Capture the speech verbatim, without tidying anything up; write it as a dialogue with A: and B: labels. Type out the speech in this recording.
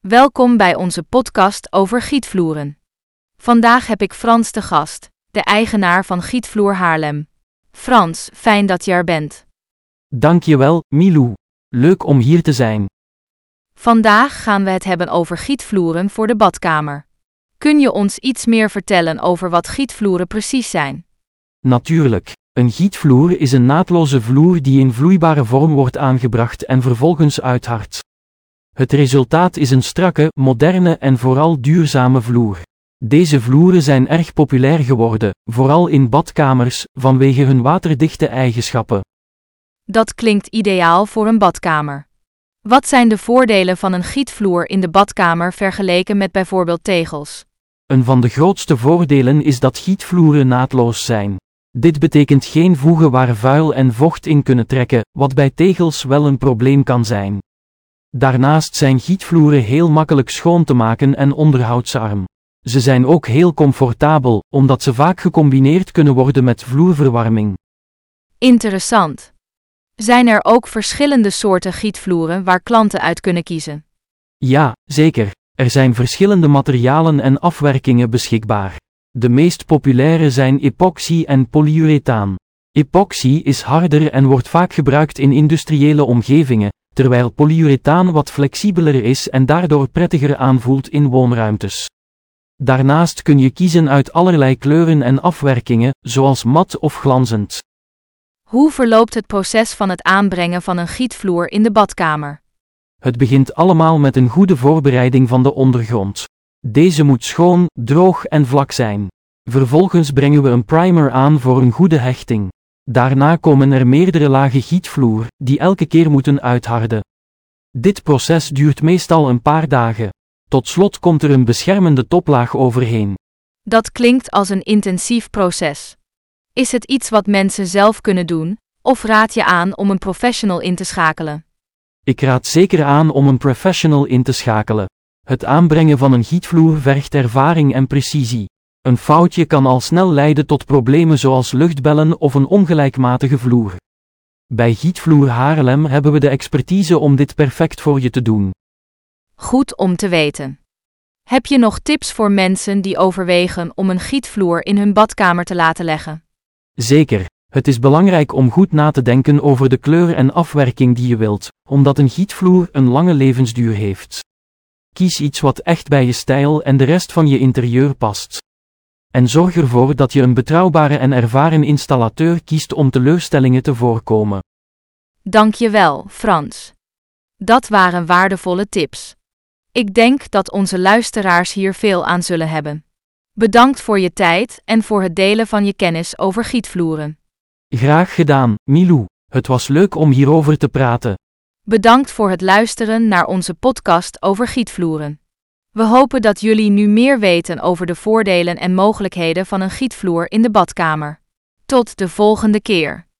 A: Welkom bij onze podcast over gietvloeren. Vandaag heb ik Frans te gast, de eigenaar van Gietvloer Haarlem. Frans, fijn dat je er bent.
B: Dankjewel, Milou. Leuk om hier te zijn.
A: Vandaag gaan we het hebben over gietvloeren voor de badkamer. Kun je ons iets meer vertellen over wat gietvloeren precies zijn?
B: Natuurlijk. Een gietvloer is een naadloze vloer die in vloeibare vorm wordt aangebracht en vervolgens uithardt. Het resultaat is een strakke, moderne en vooral duurzame vloer. Deze vloeren zijn erg populair geworden, vooral in badkamers, vanwege hun waterdichte eigenschappen.
A: Dat klinkt ideaal voor een badkamer. Wat zijn de voordelen van een gietvloer in de badkamer vergeleken met bijvoorbeeld tegels?
B: Een van de grootste voordelen is dat gietvloeren naadloos zijn. Dit betekent geen voegen waar vuil en vocht in kunnen trekken, wat bij tegels wel een probleem kan zijn. Daarnaast zijn gietvloeren heel makkelijk schoon te maken en onderhoudsarm. Ze zijn ook heel comfortabel, omdat ze vaak gecombineerd kunnen worden met vloerverwarming.
A: Interessant. Zijn er ook verschillende soorten gietvloeren waar klanten uit kunnen kiezen?
B: Ja, zeker. Er zijn verschillende materialen en afwerkingen beschikbaar. De meest populaire zijn epoxy en polyurethaan. Epoxy is harder en wordt vaak gebruikt in industriële omgevingen, terwijl polyurethaan wat flexibeler is en daardoor prettiger aanvoelt in woonruimtes. Daarnaast kun je kiezen uit allerlei kleuren en afwerkingen, zoals mat of glanzend.
A: Hoe verloopt het proces van het aanbrengen van een gietvloer in de badkamer?
B: Het begint allemaal met een goede voorbereiding van de ondergrond. Deze moet schoon, droog en vlak zijn. Vervolgens brengen we een primer aan voor een goede hechting. Daarna komen er meerdere lagen gietvloer, die elke keer moeten uitharden. Dit proces duurt meestal een paar dagen. Tot slot komt er een beschermende toplaag overheen.
A: Dat klinkt als een intensief proces. Is het iets wat mensen zelf kunnen doen, of raad je aan om een professional in te schakelen?
B: Ik raad zeker aan om een professional in te schakelen. Het aanbrengen van een gietvloer vergt ervaring en precisie. Een foutje kan al snel leiden tot problemen zoals luchtbellen of een ongelijkmatige vloer. Bij Gietvloer Haarlem hebben we de expertise om dit perfect voor je te doen.
A: Goed om te weten. Heb je nog tips voor mensen die overwegen om een gietvloer in hun badkamer te laten leggen?
B: Zeker. Het is belangrijk om goed na te denken over de kleur en afwerking die je wilt, omdat een gietvloer een lange levensduur heeft. Kies iets wat echt bij je stijl en de rest van je interieur past. En zorg ervoor dat je een betrouwbare en ervaren installateur kiest om teleurstellingen te voorkomen.
A: Dank je wel, Frans. Dat waren waardevolle tips. Ik denk dat onze luisteraars hier veel aan zullen hebben. Bedankt voor je tijd en voor het delen van je kennis over gietvloeren.
B: Graag gedaan, Milou. Het was leuk om hierover te praten.
A: Bedankt voor het luisteren naar onze podcast over gietvloeren. We hopen dat jullie nu meer weten over de voordelen en mogelijkheden van een gietvloer in de badkamer. Tot de volgende keer.